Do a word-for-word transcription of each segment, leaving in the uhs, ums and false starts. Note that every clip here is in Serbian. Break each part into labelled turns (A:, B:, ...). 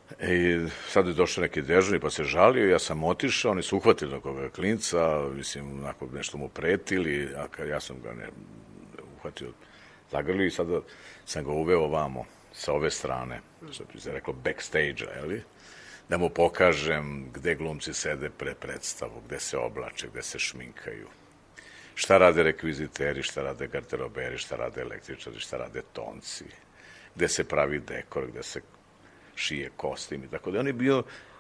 A: I sad je došao neki dežurni pa se žalio, ja sam otišao, oni su uhvatili nekoga klinca, mislim, onako nešto mu pretili, a ja sam ga ne uhvatio, zagrlio i sada sam ga uveo ovamo, sa ove strane, što bi se reklo backstage-a, jeli? Da mu pokažem gde glumci sede pre predstavu, gde se oblače, gde se šminkaju, šta rade rekviziteri, šta rade garderoberi, šta rade električari, šta rade tonci, gde se pravi dekor, gde se šije kostim i tako da. On je bio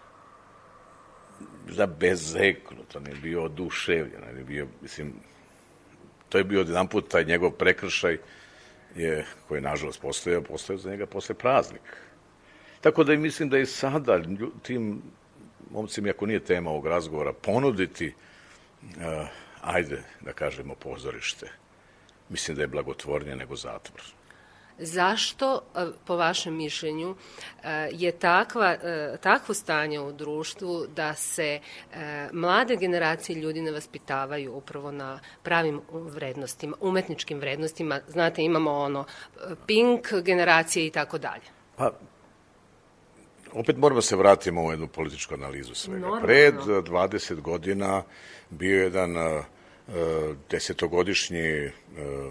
A: zabezeknut, on je bio oduševljen, on je bio, mislim, to je bio jedan put taj njegov prekršaj je, koji je nažalost postojao, postojao za njega posle praznik. Tako da i mislim da i sada tim momcima, ako nije tema ovog razgovora, ponuditi, uh, ajde da kažemo, pozorište. Mislim da je blagotvornije nego zatvor.
B: Zašto, po vašem mišljenju, je takva, takvo stanje u društvu da se mlade generacije ljudi ne vaspitavaju upravo na pravim vrednostima, umetničkim vrednostima? Znate, imamo ono Pink generacije i tako dalje.
A: Pa, opet moramo se vratiti u jednu političku analizu svega.
B: Normalno.
A: Pred dvadeset godina bio jedan uh, desetogodišnji uh,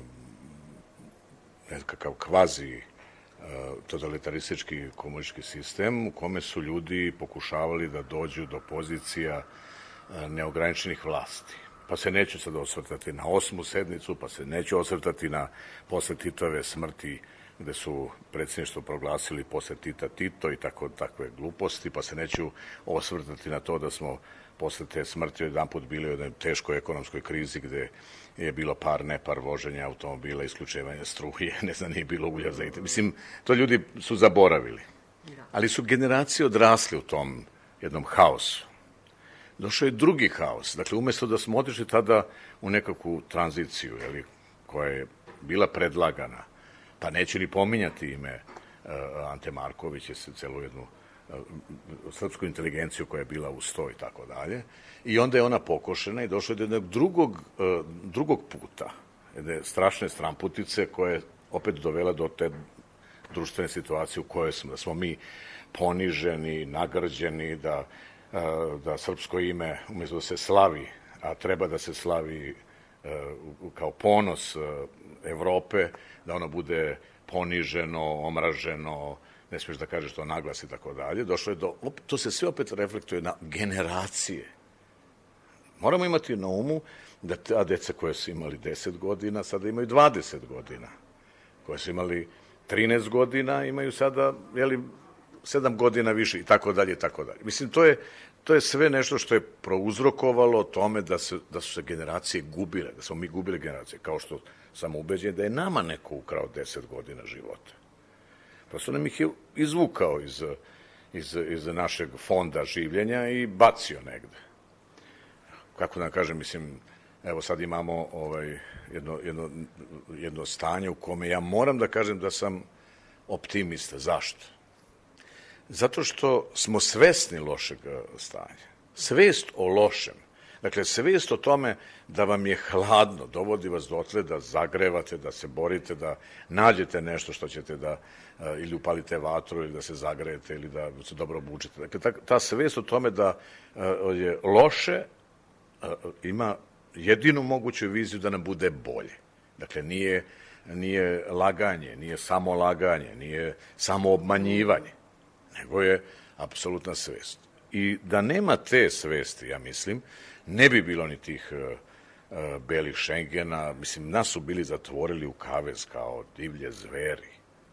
A: nekakav kvazi totalitaristički komunistički sistem u kome su ljudi pokušavali da dođu do pozicija neograničenih vlasti. Pa se neću sad osvrtati na osmu sednicu, pa se neću osvrtati na posle Titove smrti gde su predsjedništvo proglasili posle Tita Tito i tako takve gluposti, pa se neću osvrtati na to da smo posle te smrti jedan put bili u jednoj teškoj ekonomskoj krizi gde je bilo par, nepar voženja automobila, isključevanja struje, ne znam, nije bilo ulja za ite. Mislim, to ljudi su zaboravili. Ali su generacije odrasli u tom jednom haosu. Došao je drugi haos. Dakle, umjesto da smo otišli tada u nekakvu tranziciju, jeli, koja je bila predlagana, pa neću ni pominjati ime uh, Ante Marković, je celu jednu uh, srpsku inteligenciju koja je bila uz to i tako dalje. I onda je ona pokošena i došla do jednog drugog, uh, drugog puta, jedne strašne stramputice koja je opet dovela do te društvene situacije u kojoj smo, da smo mi poniženi, nagrđeni, da, uh, da srpsko ime umjesto da se slavi, a treba da se slavi uh, kao ponos uh, Evrope, da ono bude poniženo, omraženo, ne smiješ da kažeš to naglas i tako dalje. Došlo je do, to se sve opet reflektuje na generacije. Moramo imati na umu da ta deca koje su imali deset godina, sada imaju dvadeset godina. Koje su imali trinaest godina, imaju sada, jeli, sedam godina više i tako dalje i tako dalje. Mislim, to je, to je sve nešto što je prouzrokovalo tome da, se, da su se generacije gubile, da smo mi gubili generacije, kao što sam ubeđen da je nama neko ukrao deset godina života. Prosto nam ih je izvukao iz, iz, iz našeg fonda življenja i bacio negde. Kako da kažem, mislim, evo sad imamo ovaj, jedno, jedno, jedno stanje u kome ja moram da kažem da sam optimista. Zašto? Zato što smo svesni lošeg stanja. Svest o lošem. Dakle, svest o tome da vam je hladno, dovodi vas dotle da zagrevate, da se borite, da nađete nešto što ćete da ili upalite vatru, ili da se zagrejete, ili da se dobro obučete. Dakle, ta, ta svest o tome da je loše ima jedinu moguću viziju da nam bude bolje. Dakle, nije, nije laganje, nije samo laganje, nije samo obmanjivanje, nego je apsolutna svest. I da nema te svesti, ja mislim, ne bi bilo ni tih uh, uh, belih Šengena. Mislim, nas su bili zatvorili u kavez kao divlje zveri.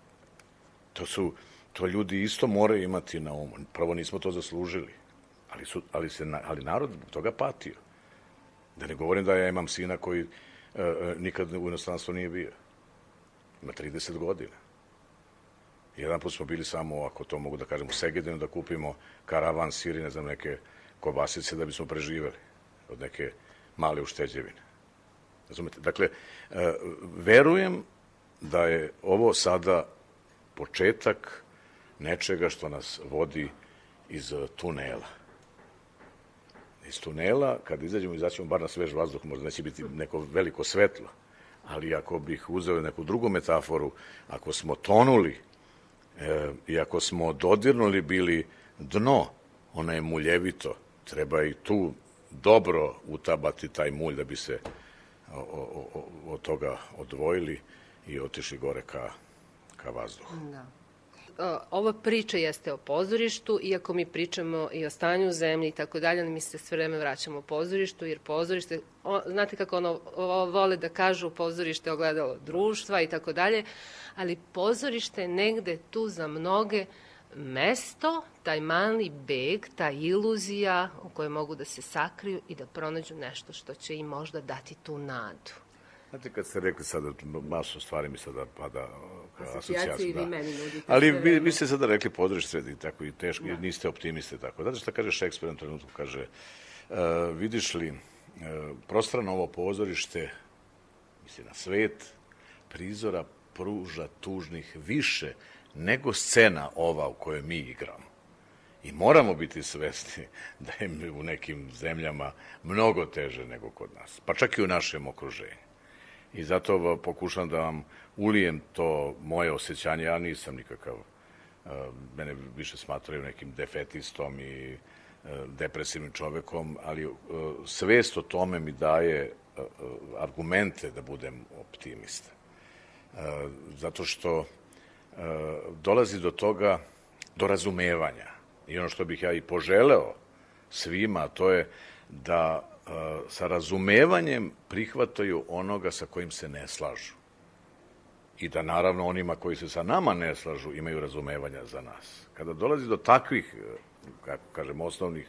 A: To su, to ljudi isto moraju imati na umu. Prvo nismo to zaslužili, ali, su, ali, se, ali narod toga patio. Da ne govorim da ja imam sina koji uh, nikad u inostranstvu nije bio. Ima trideset godina. Jedan put smo bili samo, ako to mogu da kažem, u Segedinu da kupimo karavan, sir i ne znam, neke kobasice da bismo preživeli od neke male ušteđevine. Razumete? Dakle, e, verujem da je ovo sada početak nečega što nas vodi iz tunela. Iz tunela, kad izađemo, izaćemo bar na svež vazduh, možda neće biti neko veliko svetlo, ali ako bih uzeo neku drugu metaforu, ako smo tonuli E, iako smo dodirnuli bili dno, ono je muljevito, treba i tu dobro utabati taj mulj da bi se o, o, o, od toga odvojili i otišli gore ka, ka vazduhu.
B: Da. Ova priča jeste o pozorištu, iako mi pričamo i o stanju u zemlji i tako dalje, mi se sve vreme vraćamo u pozorištu, jer pozorište, o, znate kako ono o, vole da kažu, pozorište je ogledalo društva i tako dalje, ali pozorište je negde tu za mnoge mesto, taj mali beg, ta iluzija u kojoj mogu da se sakriju i da pronađu nešto što će im možda dati tu nadu.
A: Znate, kad ste rekli sada, masu stvari mi sada pada
B: asocijacija. I vi meni nudite.
A: Ali vi, vi ste sada rekli podržište i tako i teško, da. I niste optimiste tako. Znate šta kaže Šekspir na trenutku? Kaže, uh, vidiš li, uh, prostrano ovo pozorište, misli na svet, prizora pruža tužnih više nego scena ova u kojoj mi igramo. I moramo biti svesni da je u nekim zemljama mnogo teže nego kod nas, pa čak i u našem okruženju. I zato pokušam da vam ulijem to moje osjećanje. Ja nisam nikakav, mene više smatraju nekim defetistom i depresivnim čovekom, ali svest o tome mi daje argumente da budem optimista. Zato što dolazi do toga, do razumevanja. I ono što bih ja i poželeo svima, to je da sa razumevanjem prihvataju onoga sa kojim se ne slažu. I da naravno onima koji se sa nama ne slažu imaju razumevanja za nas. Kada dolazi do takvih, kako kažem, osnovnih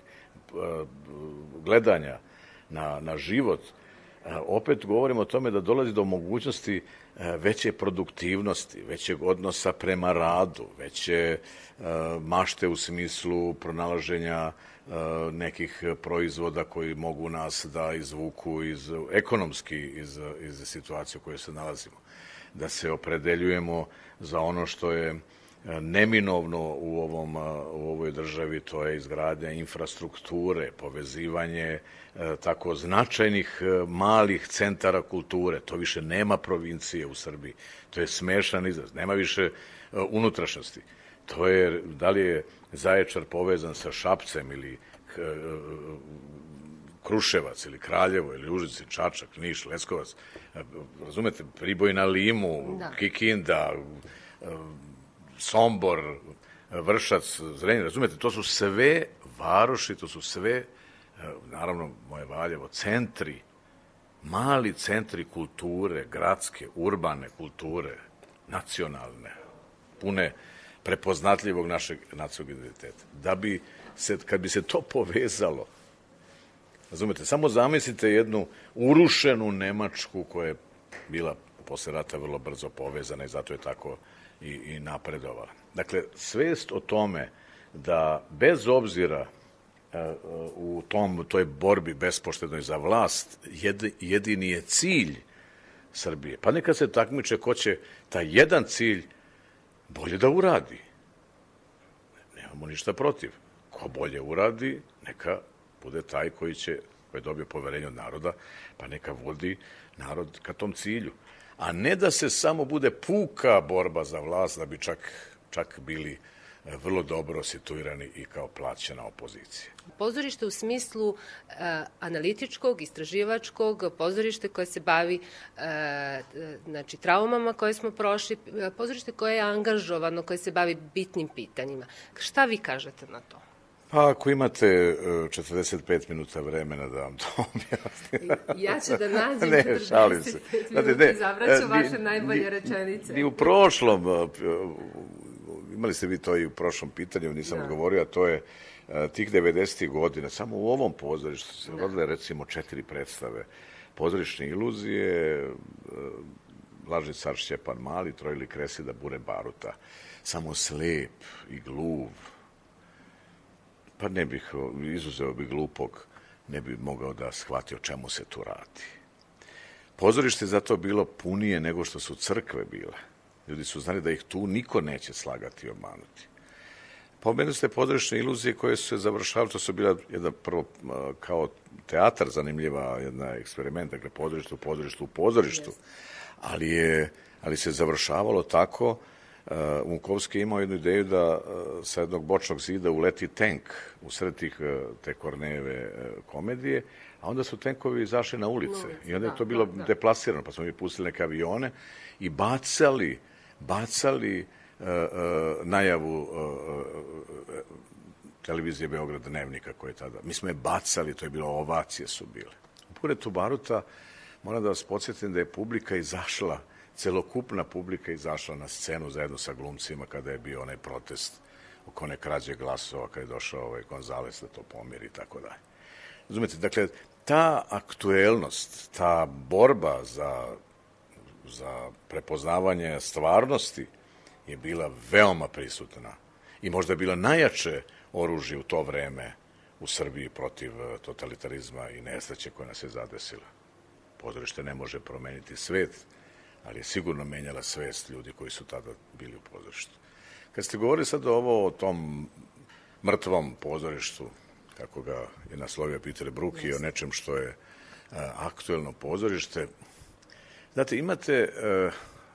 A: gledanja na, na život, opet govorimo o tome da dolazi do mogućnosti veće produktivnosti, većeg odnosa prema radu, veće mašte u smislu pronalaženja nekih proizvoda koji mogu nas da izvuku iz, ekonomski iz, iz situacije u kojoj se nalazimo. Da se opredeljujemo za ono što je neminovno u, ovom, u ovoj državi, to je izgradnja infrastrukture, povezivanje tako značajnih malih centara kulture. To više nema provincije u Srbiji. To je smešan izraz. Nema više unutrašnjosti. To je, da li je Zaječar povezan sa Šapcem ili Kruševac ili Kraljevo ili Užice, Čačak, Niš, Leskovac, razumete, Priboj na Limu, da. Kikinda, Sombor, Vršac, Zrenjanin, razumete, to su sve varoši, to su sve, naravno, moje Valjevo, centri, mali centri kulture, gradske, urbane kulture, nacionalne, pune prepoznatljivog našeg nacionalnog identiteta. Da bi se, kad bi se to povezalo, razumete, samo zamislite jednu urušenu Nemačku koja je bila posle rata vrlo brzo povezana i zato je tako i, i napredovala. Dakle, svest o tome da bez obzira u tom, toj borbi bespoštednoj za vlast, jedini je cilj Srbije. Pa neka se takmiče ko će taj jedan cilj bolje da uradi. Nemamo ništa protiv. Ko bolje uradi, neka bude taj koji će, koji je dobio poverenje od naroda, pa neka vodi narod ka tom cilju. A ne da se samo bude puka borba za vlast, da bi čak, čak bili vrlo dobro situirani i kao plaćena opozicija.
B: Pozorište u smislu uh, analitičkog, istraživačkog, pozorište koje se bavi uh, znači, traumama koje smo prošli, pozorište koje je angažovano, koje se bavi bitnim pitanjima. Šta vi kažete na to?
A: Pa ako imate četrdeset pet minuta vremena da vam to objasnim.
B: Ja ću da nađem ne, četrdeset pet minuta i zavraću vaše najbolje rečenice.
A: Ni u prošlom, imali ste vi to i u prošlom pitanju, nisam da. odgovorio, a to je tih devedesetih godina, samo u ovom pozorištu se vodile recimo četiri predstave. Pozorišne iluzije, Lažni car Šćepan Mali, Trojli Kresida, Bure Baruta, Samo slep i gluv, pa ne bih, izuzeo bi glupog, ne bi mogao da shvati o čemu se tu radi. Pozorište je zato bilo punije nego što su crkve bile. Ljudi su znali da ih tu niko neće slagati i obmanuti. Pomenuli ste pozorišne iluzije koje su se završavale, to su bila jedna prvo kao teatar zanimljiva, jedna eksperiment, dakle pozorište u pozorištu u pozorištu, ali, je, ali se završavalo tako Unkovski je imao jednu ideju da sa jednog bočnog zida uleti tank u sred tih te Kornejeve komedije, a onda su tenkovi izašli na ulice i onda je to bilo deplasirano, pa smo mi pustili neke avione i bacali, bacali najavu televizije Beograd Dnevnika koje je tada. Mi smo je bacali, to je bilo, ovacije su bile. U Puretu baruta moram da vas podsjetim da je publika izašla, celokupna publika izašla na scenu zajedno sa glumcima kada je bio onaj protest oko one krađe glasova, kada je došao ovaj Gonzales da to pomiri i tako dalje. Razumete, dakle, ta aktuelnost, ta borba za, za prepoznavanje stvarnosti je bila veoma prisutna i možda je bila najjače oružje u to vreme u Srbiji protiv totalitarizma i nesreće koja nas je zadesila. Pozorište ne može promeniti svet, ali je sigurno menjala svest ljudi koji su tada bili u pozorištu. Kad ste govorili sad ovo o tom mrtvom pozorištu, kako ga je naslovio Peter Brook i o nečem što je a, aktuelno pozorište, znate, imate a,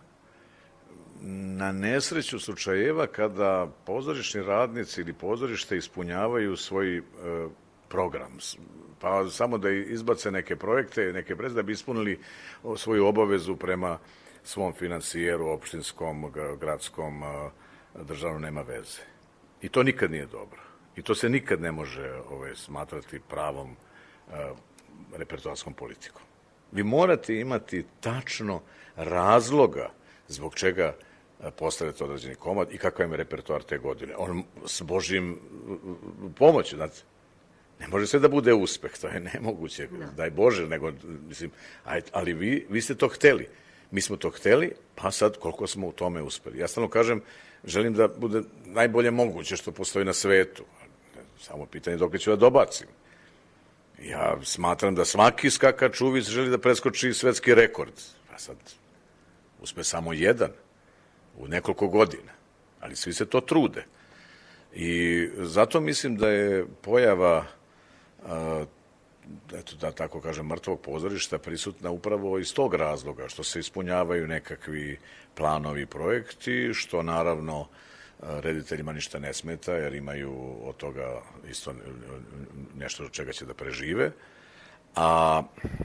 A: na nesreću slučajeva kada pozorišni radnici ili pozorište ispunjavaju svoj a, program, pa samo da izbace neke projekte, neke prez, da bi ispunili svoju obavezu prema svom finansijeru, opštinskom, gradskom, državno, nema veze. I to nikad nije dobro. I to se nikad ne može ovaj, smatrati pravom repertoarskom politikom. Vi morate imati tačno razloga zbog čega postavljate određeni komad i kakav je repertoar te godine. On s Božjim pomoći, znate. Ne može sve da bude uspeh, to je nemoguće, no. Daj Bože, nego, mislim, ali vi, vi ste to hteli. Mi smo to hteli, pa sad koliko smo u tome uspeli. Ja stalno kažem, želim da bude najbolje moguće što postoji na svetu. Samo pitanje dok ću da dobacim. Ja smatram da svaki skakač uvis želi da preskoči svetski rekord. A sad uspe samo jedan u nekoliko godina, ali svi se to trude. I zato mislim da je pojava eto da tako kažem, mrtvog pozorišta prisutna upravo iz tog razloga, što se ispunjavaju nekakvi planovi, projekti, što naravno rediteljima ništa ne smeta, jer imaju od toga isto nešto od čega će da prežive. A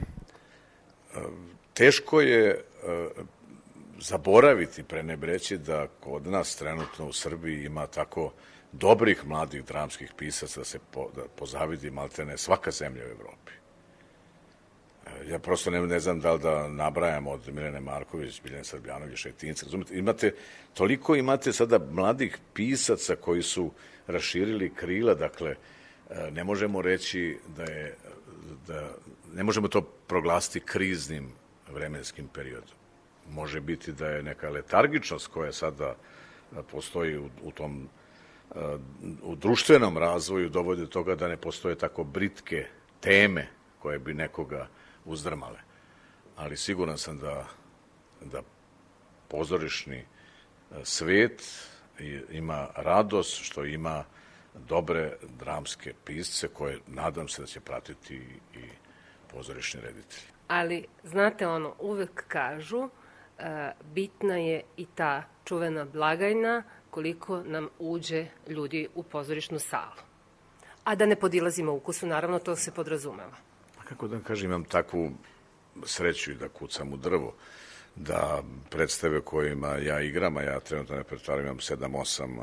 A: teško je zaboraviti, prenebreći da kod nas trenutno u Srbiji ima tako dobrih mladih dramskih pisaca da se po, da pozavidi maltene svaka zemlja u Evropi. Ja prosto ne, ne znam da li da nabrajam od Milene Marković, Biljane Srbljanović, Šetinca. Razumete, imate, toliko imate sada mladih pisaca koji su raširili krila, dakle, ne možemo reći da je, da, ne možemo to proglasiti kriznim vremenskim periodom. Može biti da je neka letargičnost koja sada postoji u, u tom u društvenom razvoju dovodi do toga da ne postoje tako britke teme koje bi nekoga uzdrmale. Ali siguran sam da, da pozorišni svet ima radost što ima dobre dramske pisce koje nadam se da će pratiti i pozorišni reditelji.
B: Ali, znate ono, uvek kažu, bitna je i ta čuvena blagajna koliko nam uđe ljudi u pozorišnu salu. A da ne podilazimo ukusu, naravno, to se podrazumeva.
A: A kako da kažem, imam takvu sreću i da kucam u drvo, da predstave kojima ja igram, a ja trenutno repertoar imam sedam osam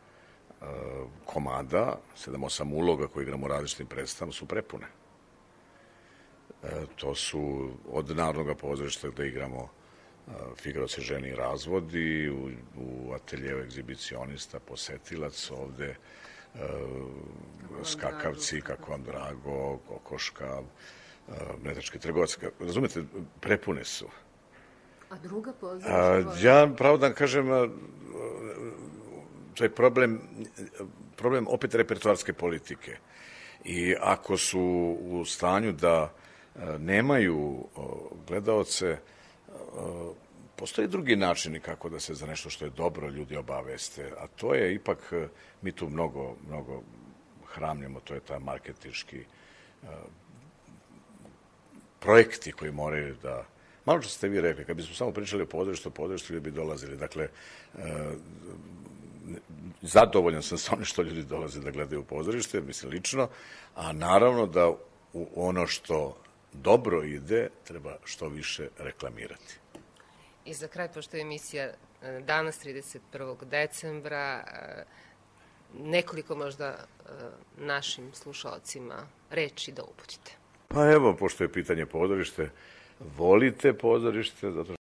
A: komada, sedam osam uloga koje igram u različitim predstavama, su prepune. E, to su od Narodnog pozorišta gde igramo Figaro se ženi i razvodi, u, u ateljevu egzibicionista, posetilac ovde, e, skakavci, kako vam drago, kokoška, e, mletački trgovac. Razumete, prepune su.
B: A druga pozorišta?
A: Ja, pravo da kažem, to je problem, problem opet repertoarske politike. I ako su u stanju da nemaju gledaoce, postoje drugi načini kako da se za nešto što je dobro ljudi obaveste, a to je ipak, mi tu mnogo, mnogo hramljamo, to je ta marketinški projekti koji moraju da Malo što ste vi rekli, kad bismo samo pričali o pozorištu, o pozorištu ljudi bi dolazili. Dakle, zadovoljan sam sa onim što ljudi dolaze da gledaju pozorište, mislim lično, a naravno da u ono što dobro ide treba što više reklamirati.
B: I za kraj, pošto je emisija danas trideset prvog decembra, nekoliko možda našim slušalcima reči da uputite.
A: Pa evo, pošto je pitanje pozorište, volite pozorište, zato